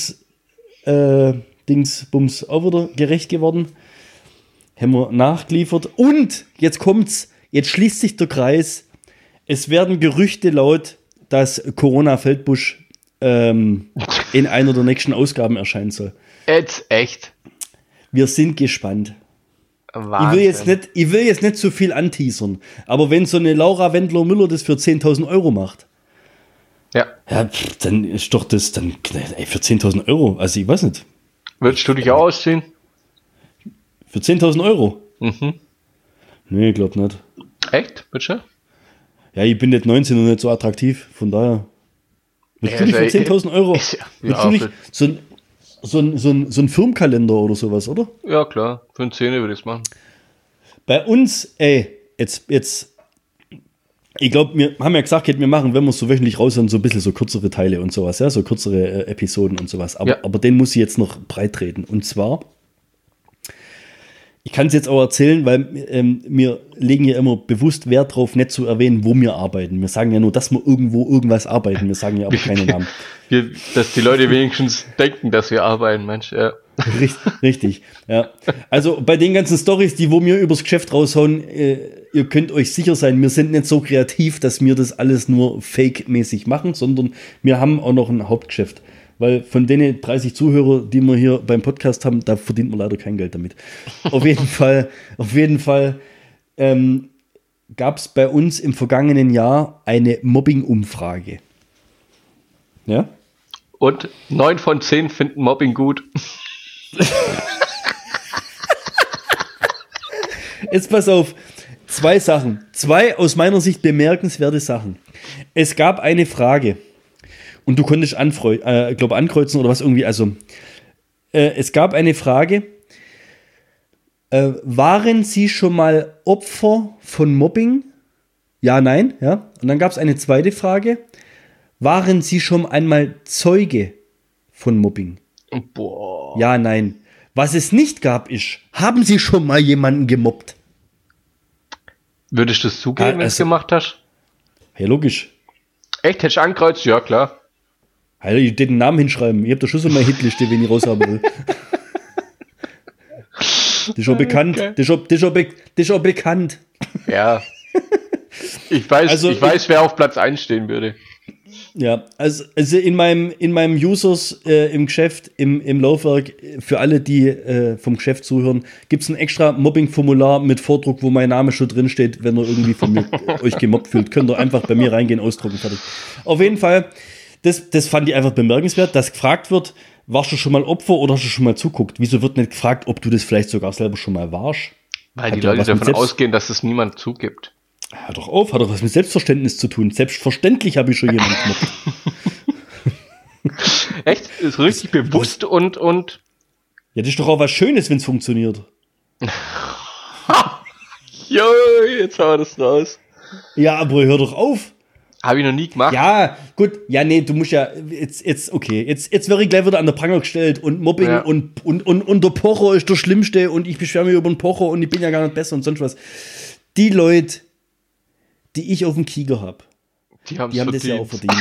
Service-Dingsbums auch wieder gerecht geworden. Haben wir nachgeliefert. Und jetzt kommt's, jetzt schließt sich der Kreis. Es werden Gerüchte laut, dass Corona Feldbusch in einer der nächsten Ausgaben erscheinen soll. Jetzt echt? Wir sind gespannt. Wahnsinn. Ich will jetzt nicht zu viel anteasern, aber wenn so eine Laura Wendler-Müller das für 10.000 Euro macht, ja, dann ist doch das dann für 10.000 Euro, also ich weiß nicht. Würdest du dich auch ausziehen? Für 10.000 Euro? Mhm. Nee, ich glaube nicht. Echt? Bitte? Ja, ich bin nicht 19 und nicht so attraktiv, von daher. Willst du nicht für 10.000 Euro? Willst du nicht so ein Firmenkalender oder sowas, oder? Ja, klar. Für eine 10 würde ich es machen. Bei uns, jetzt, ich glaube, wir haben ja gesagt, wir machen, wenn wir so wöchentlich raus sind, so ein bisschen so kürzere Teile und sowas, ja, so kürzere Episoden und sowas. Aber den muss ich jetzt noch breit treten. Und zwar, ich kann es jetzt auch erzählen, weil wir legen ja immer bewusst Wert drauf, nicht zu erwähnen, wo wir arbeiten. Wir sagen ja nur, dass wir irgendwo irgendwas arbeiten. Wir sagen ja aber keine Namen. Dass die Leute wenigstens denken, dass wir arbeiten, Mensch. Ja. Richtig, ja. Also bei den ganzen Storys, die wo wir übers Geschäft raushauen, ihr könnt euch sicher sein, wir sind nicht so kreativ, dass wir das alles nur fake-mäßig machen, sondern wir haben auch noch ein Hauptgeschäft. Weil von den 30 Zuhörer, die wir hier beim Podcast haben, da verdient man leider kein Geld damit. Auf jeden Fall gab es bei uns im vergangenen Jahr eine Mobbing-Umfrage. Ja? Und 9 von 10 finden Mobbing gut. Jetzt pass auf, 2 Sachen. 2 aus meiner Sicht bemerkenswerte Sachen. Es gab eine Frage. Und du konntest ankreuzen oder was irgendwie. Also, es gab eine Frage. Waren Sie schon mal Opfer von Mobbing? Ja, nein. Ja. Und dann gab es eine zweite Frage. Waren Sie schon einmal Zeuge von Mobbing? Boah. Ja, nein. Was es nicht gab, ist, haben Sie schon mal jemanden gemobbt? Würdest du es zugeben, wenn du es gemacht hast? Ja, logisch. Echt? Hättest du ankreuzt? Ja, klar. Alter, ich hätte den Namen hinschreiben. Ich hab da schon so eine Hitliste, wenn ich raushaben will. Das ist schon bekannt. Okay. Das ist schon bekannt. Ja. Ich weiß, wer auf Platz 1 stehen würde. Ja, also in meinem Users im Geschäft, im Laufwerk, für alle, die vom Geschäft zuhören, gibt es ein extra Mobbing-Formular mit Vordruck, wo mein Name schon drin steht, wenn ihr irgendwie von mir euch gemobbt fühlt. Könnt ihr einfach bei mir reingehen, ausdrucken, fertig. Auf jeden Fall, das fand ich einfach bemerkenswert, dass gefragt wird, warst du schon mal Opfer oder hast du schon mal zuguckt? Wieso wird nicht gefragt, ob du das vielleicht sogar selber schon mal warst? Weil die Leute davon ausgehen, dass es niemand zugibt. Hör doch auf, hat doch was mit Selbstverständnis zu tun. Selbstverständlich habe ich schon jemanden gemobbt. Echt? Ist richtig bewusst und... Ja, das ist doch auch was Schönes, wenn es funktioniert. Jo, jetzt haben wir das raus. Ja, aber hör doch auf. Habe ich noch nie gemacht. Ja, gut, ja, nee, du musst ja, okay, jetzt wäre ich gleich wieder an der Pranger gestellt und Mobbing und der Pocher ist der Schlimmste und ich beschwere mich über den Pocher und ich bin ja gar nicht besser und sonst was. Die Leute, die ich auf dem Kieger habe, die haben das ja auch verdient.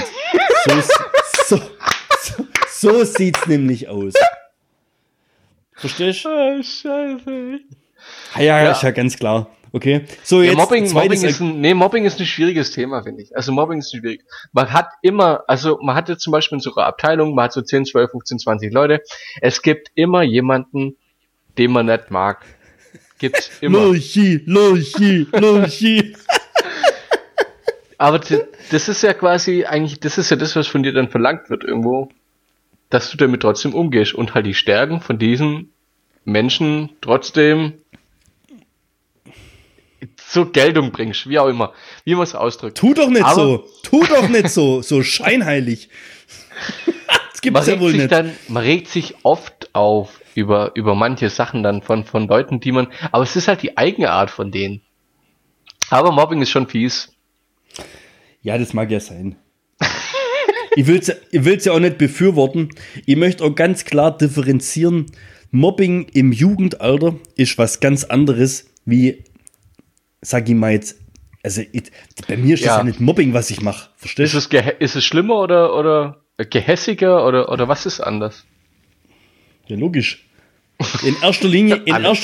So sieht's nämlich aus. Verstehst du? Oh, Scheiße. Ja, ist ja ganz klar. Okay. So, jetzt Mobbing ist ein schwieriges Thema, finde ich. Also Mobbing ist schwierig. Man hat jetzt zum Beispiel in so einer Abteilung, man hat so 10, 12, 15, 20 Leute. Es gibt immer jemanden, den man nicht mag. Gibt's immer. Lurchi. Aber das ist ja quasi das ist ja das, was von dir dann verlangt wird irgendwo, dass du damit trotzdem umgehst und halt die Stärken von diesen Menschen trotzdem zur Geltung bringst, wie auch immer, wie man es ausdrückt. Tu doch nicht so scheinheilig. Das gibt's ja wohl nicht. Man regt sich oft auf über manche Sachen dann von Leuten, aber es ist halt die eigene Art von denen. Aber Mobbing ist schon fies. Ja, das mag ja sein. Ich will's ja auch nicht befürworten. Ich möchte auch ganz klar differenzieren. Mobbing im Jugendalter ist was ganz anderes wie, sag ich mal jetzt, also bei mir ist das ja nicht Mobbing, was ich mache. Verstehst du? Ist es schlimmer oder gehässiger oder was ist anders? Ja, logisch. In erster Linie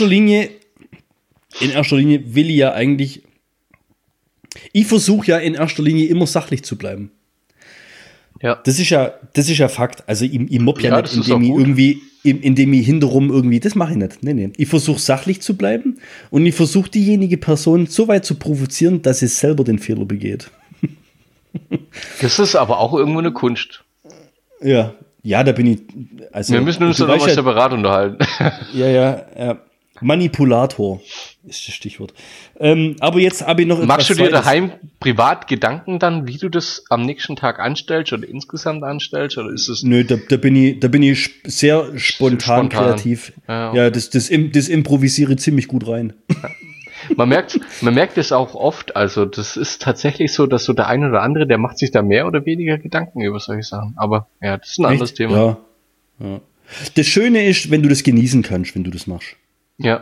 will ich ja eigentlich, ich versuche ja in erster Linie immer sachlich zu bleiben. Ja. Das ist ja Fakt. Also ich mobb ja nicht, indem ich hinterrum irgendwie, das mache ich nicht. Nee. Ich versuche sachlich zu bleiben und ich versuche diejenige Person so weit zu provozieren, dass sie selber den Fehler begeht. Das ist aber auch irgendwo eine Kunst. Ja, da bin ich. Also, wir müssen uns noch mal separat unterhalten. Ja. Manipulator ist das Stichwort. Aber jetzt habe ich noch etwas. Machst du dir daheim privat Gedanken dann, wie du das am nächsten Tag anstellst oder insgesamt anstellst? Oder ist es? Nö, da bin ich sehr spontan kreativ. Ja, das improvisiere ich ziemlich gut rein. Ja. Man merkt es auch oft, also das ist tatsächlich so, dass so der eine oder andere, der macht sich da mehr oder weniger Gedanken über solche Sachen. Aber ja, das ist ein anderes Thema. Ja. Das Schöne ist, wenn du das genießen kannst, wenn du das machst. Ja.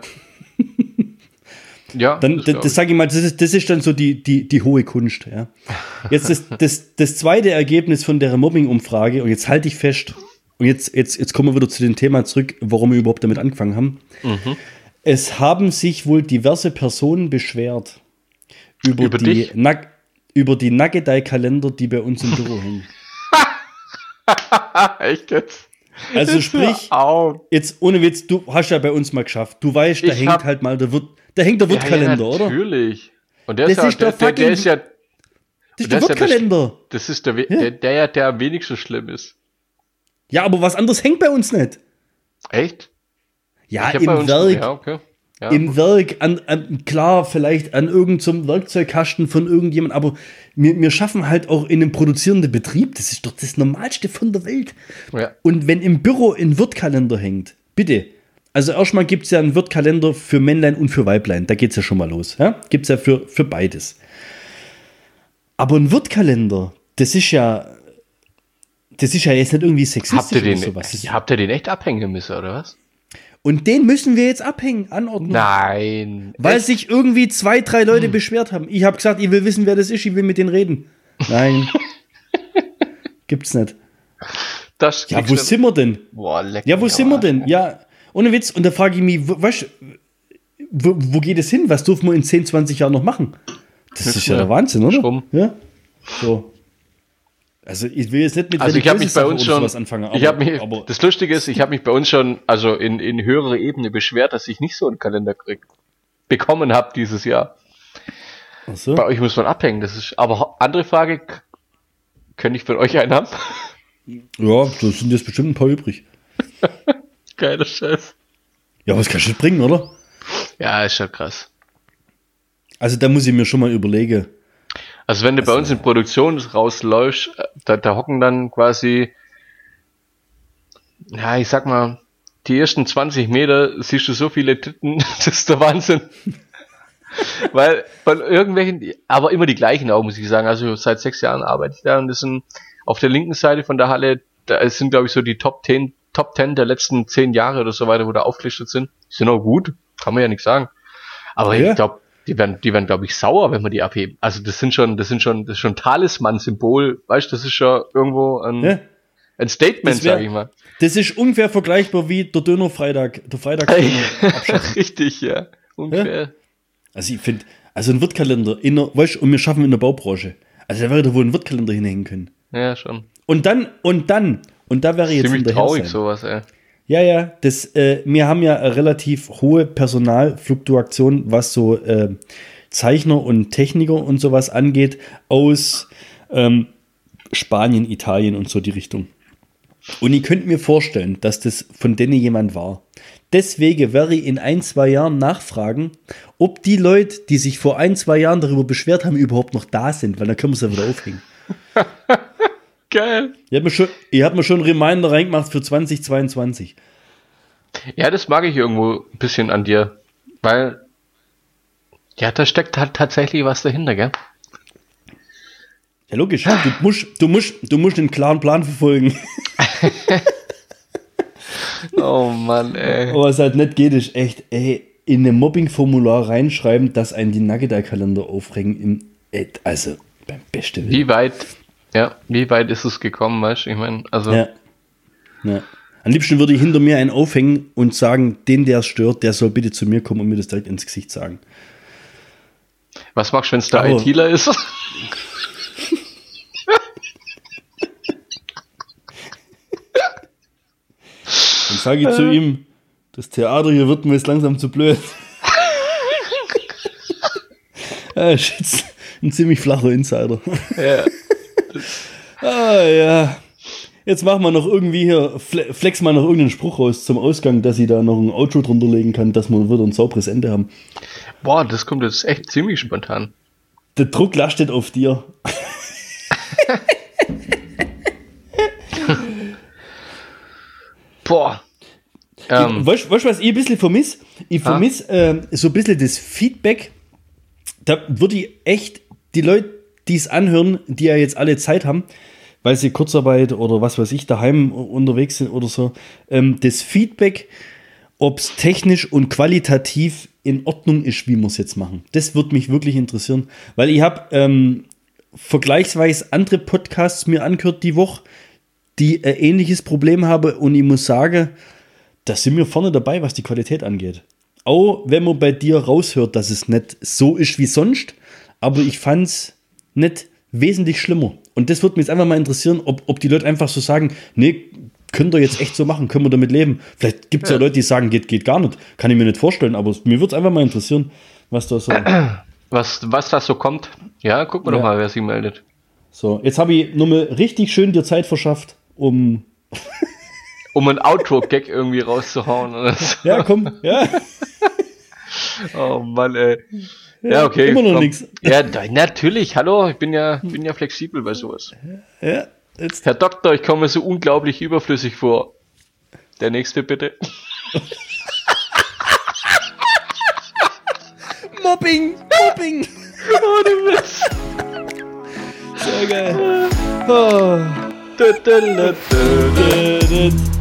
Ja. Das sage ich mal, das ist dann so die hohe Kunst. Ja. Jetzt das zweite Ergebnis von der Mobbing-Umfrage, und jetzt halte ich fest, und jetzt kommen wir wieder zu dem Thema zurück, warum wir überhaupt damit angefangen haben. Mhm. Es haben sich wohl diverse Personen beschwert über die Nuggetei-Kalender, die bei uns im Büro hängen. Echt jetzt? Also sprich, jetzt ohne Witz, du hast ja bei uns mal geschafft. Du weißt, da hängt halt mal der Wirtkalender, oder? Natürlich. Und der ist der Wirtkalender. Das ist der am wenigsten schlimm ist. Ja, aber was anderes hängt bei uns nicht. Echt? Ja, im Werk. Ja, okay. Ja, im Werk, klar, vielleicht an irgendeinem Werkzeugkasten von irgendjemandem, aber wir schaffen halt auch in einem produzierenden Betrieb, das ist doch das Normalste von der Welt. Ja. Und wenn im Büro ein Wirtkalender hängt, bitte, also erstmal gibt es ja einen Wirtkalender für Männlein und für Weiblein, da geht es ja schon mal los. Ja? Gibt es ja für beides. Aber ein Wirtkalender, das ist ja jetzt nicht irgendwie sexistisch oder sowas. Habt ihr den echt abhängen müssen, oder was? Und den müssen wir jetzt anordnen. Nein. Weil sich irgendwie 2, 3 Leute beschwert haben. Ich habe gesagt, ich will wissen, wer das ist, ich will mit denen reden. Nein. Gibt's nicht. Ja, wo sind wir denn? Boah, lecker. Ja, wo sind wir denn? Ja, ohne Witz. Und da frage ich mich, wo geht es hin? Was dürfen wir in 10, 20 Jahren noch machen? Das ist ja der Wahnsinn, oder? Schrumm. Ja. So. Also ich will jetzt nicht mit ich habe mich bei uns schon sowas anfangen. Aber das Lustige ist, ich habe mich bei uns schon also in höherer Ebene beschwert, dass ich nicht so einen Kalender bekommen habe dieses Jahr. Ach so. Bei euch muss man abhängen. Das ist aber andere Frage. Könnte ich von euch einen haben? Ja, da sind jetzt bestimmt ein paar übrig. Geiler Scheiß. Ja, was kannst du bringen, oder? Ja, ist schon krass. Also da muss ich mir schon mal überlegen. Also wenn du bei uns in Produktion rausläufst, da hocken dann quasi, ja, ich sag mal, die ersten 20 Meter siehst du so viele Titten, das ist der Wahnsinn. Weil von irgendwelchen, aber immer die gleichen auch, muss ich sagen. Also seit 6 Jahren arbeite ich da und das sind auf der linken Seite von der Halle, da sind glaube ich so die Top 10 der letzten 10 Jahre oder so weiter, wo da aufgelistet sind. Die sind auch gut, kann man ja nichts sagen. Aber ich glaube, die werden glaube ich sauer, wenn wir die abheben. Also das ist schon Talisman-Symbol, weißt du, das ist schon irgendwo ein Statement, sag ich mal. Das ist ungefähr vergleichbar wie der Döner-Freitag, der Freitagsdöner. Richtig, ja. Ungefähr. Ja? Also ich finde, ein Wirtkalender, weißt du, und wir schaffen in der Baubranche. Also da wäre da wohl ein Wirtkalender hinhängen können. Ja, schon. Und da wäre jetzt ziemlich traurig sowas, ey. Ja, wir haben ja eine relativ hohe Personalfluktuation, was so Zeichner und Techniker und sowas angeht, aus Spanien, Italien und so die Richtung. Und ich könnte mir vorstellen, dass das von denen jemand war. Deswegen werde ich in 1-2 Jahren nachfragen, ob die Leute, die sich vor 1-2 Jahren darüber beschwert haben, überhaupt noch da sind, weil dann können wir es ja wieder aufhängen. Geil. Ihr habt mir schon einen Reminder reingemacht für 2022. Ja, das mag ich irgendwo ein bisschen an dir, weil ja, da steckt halt tatsächlich was dahinter, gell? Ja, logisch. Du musst einen klaren Plan verfolgen. Oh Mann, ey. Aber was halt nicht geht, ist echt, in ein Mobbing-Formular reinschreiben, dass einen die Nugget-Kalender aufregen. Also, beim besten Willen. Wie weit ist es gekommen, weißt du? Ich meine, also. Ja. Am liebsten würde ich hinter mir einen aufhängen und sagen, der es stört, der soll bitte zu mir kommen und mir das direkt ins Gesicht sagen. Was machst du, wenn es der ITler ist? Dann sage ich zu ihm, das Theater hier wird mir jetzt langsam zu blöd. Ist ein ziemlich flacher Insider. Ja. Ja. Jetzt machen wir noch irgendwie hier, flex mal noch irgendeinen Spruch raus zum Ausgang, dass ich da noch ein Outro drunter legen kann, dass wir wieder ein sauberes Ende haben. Boah, das kommt jetzt echt ziemlich spontan. Der Druck lastet auf dir. Boah. Weißt du, was ich ein bisschen vermisse? Ich vermisse so ein bisschen das Feedback. Da würde ich echt die Leute, die es anhören, die ja jetzt alle Zeit haben, weil sie Kurzarbeit oder was weiß ich, daheim unterwegs sind oder so, das Feedback, ob es technisch und qualitativ in Ordnung ist, wie wir es jetzt machen. Das würde mich wirklich interessieren, weil ich habe vergleichsweise andere Podcasts mir angehört die Woche, die ein ähnliches Problem haben und ich muss sagen, da sind wir vorne dabei, was die Qualität angeht. Auch wenn man bei dir raushört, dass es nicht so ist wie sonst, aber ich fand es nicht wesentlich schlimmer. Und das würde mich jetzt einfach mal interessieren, ob die Leute einfach so sagen, nee, könnt ihr jetzt echt so machen, können wir damit leben. Vielleicht gibt es ja Leute, die sagen, geht gar nicht. Kann ich mir nicht vorstellen, aber mir würde es einfach mal interessieren, was da so... Was da so kommt. Ja, gucken wir doch mal, wer sich meldet. So, jetzt habe ich nur mal richtig schön dir Zeit verschafft, um ein Outro-Gag irgendwie rauszuhauen. Oder so. Ja, komm, ja. Oh Mann, ey. Ja, okay. Immer noch nichts. Ja, natürlich, hallo, ich bin ja flexibel bei sowas. Ja, Herr Doktor, ich komme mir so unglaublich überflüssig vor. Der nächste bitte. Mobbing! Oh, du Witz. Sehr geil. Oh.